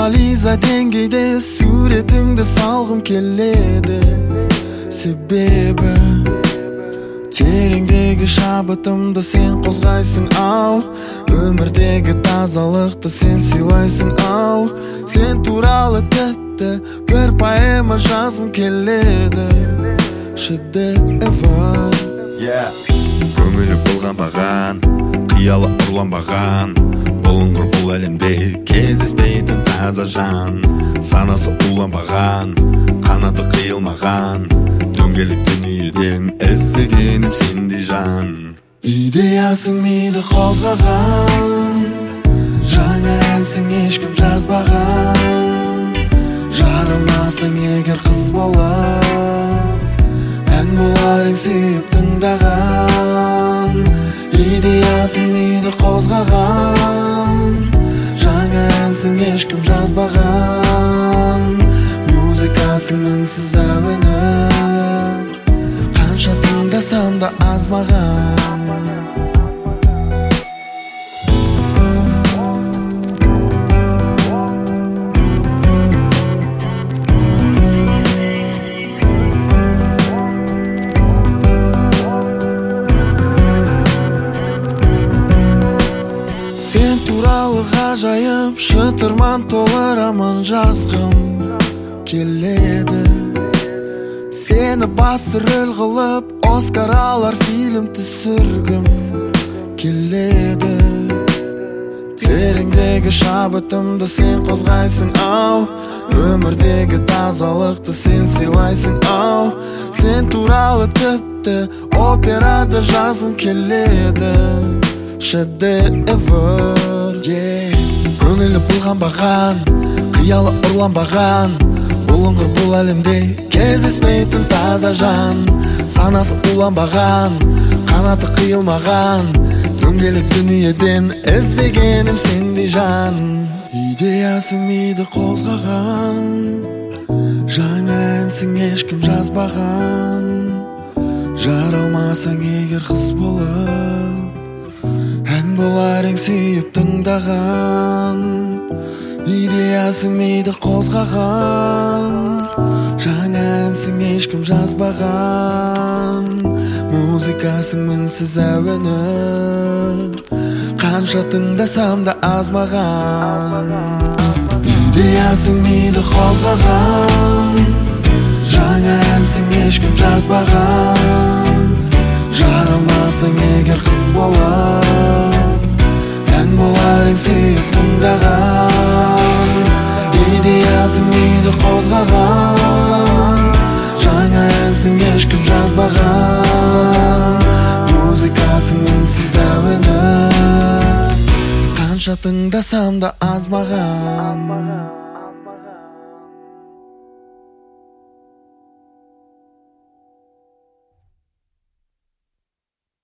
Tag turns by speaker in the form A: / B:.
A: Mona Lisa dengeyde suretіңді салғым келеді. Себебі тереңдегі шабытымды сен қозғайсың ау, өмірдегі тазалықты сен сыйлайсың ау. Сен туралы тіпті бір поэма жазғым келеді. Шедевр.
B: Көңілі болғанбаған, қиялы ұрланбаған, бұлыңғыр бұл әлемде кездеспейтін таза жан. Санасы уланбаған, қанаты қиылмаған, дөңгелек дүниеден іздегенім сендей жан.
A: Идеясың миды қозғаған, жаңа әнсің ешкім жазбаған. Жарылмасың егер қыз болып, ән болар ең сүйіп тыңдаған. Идеясың миды қозғаған, жаңа әнсің ешкім жазбаған. Музыкасың мінсіз әуені, қанша тыңдасам да аз маған. Сен туралы ғажайып шытырман толы роман жазғым келеді. Сені басты рөл қылып Оскар алар фильм түсіргім келеді. Тереңдегі шабытымды сен қозғайсың ау, өмірдегі тазалықты сен сыйлайсың ау. Сен туралы тіпті операда жазғым келеді. Шедевр. Көңілі бұлғанбаған, қиялы ұрланбаған, бұлыңғыр бұл әлемде кездеспейтін таза жан. Санасы уланбаған, қанаты қиылмаған, дөңгелек дүниеден іздегенім сендей жан. Идеясың миды қозғаған, жаңа әнсің ешкім жазбаған. Жаралмасың егер қыз болып, ән болар ең сүйіп тыңдаған. Идеясың миды қозғаған, жаңа әнсің ешкім жазбаған. Музыкасың мінсіз әуені, қанша тыңдасам да аз маған. Идеясың миды қозғаған, жаңа әнсің ешкім жазбаған. Жаралмасың егер қыз болып, ән болар ең сүйіп тыңдаған. Идеясың миды қозғаған, жаңа әнсің ешкім жазбаған. Музыкасың мінсіз әуені, қанша тыңдасам да аз маған.